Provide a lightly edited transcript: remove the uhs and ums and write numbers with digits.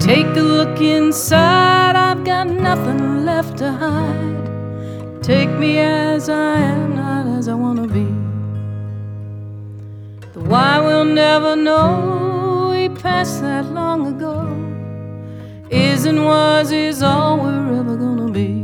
Take a look inside, I've got nothing left to hide. Take me as I am, not as I wanna be. The why we'll never know, we passed that long ago. Is and was is all we're ever gonna be.